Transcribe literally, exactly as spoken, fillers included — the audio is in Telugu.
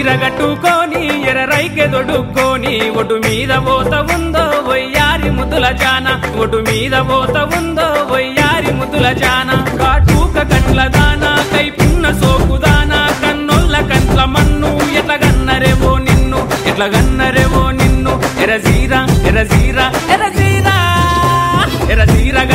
చీరగట్టుకొని ఎర్రైకె దొడుక్కొని ఒడ్డు మీద పోత ఉందో వయ్యారి ముద్దుల జాన ఒడ్డు మీద పోత ఉందో వయ్యారి ముద్దుల జాన కాటూక కండ్ల దానా కైపున్న సోకుదానా కన్నొల్ల కంట్ల మన్ను ఎట్ల గన్నరేవో నిన్ను ఎట్ల గన్నరేవో నిన్ను ఎరజీరా ఎరజీరా ఎరజీరా ఎరజీరా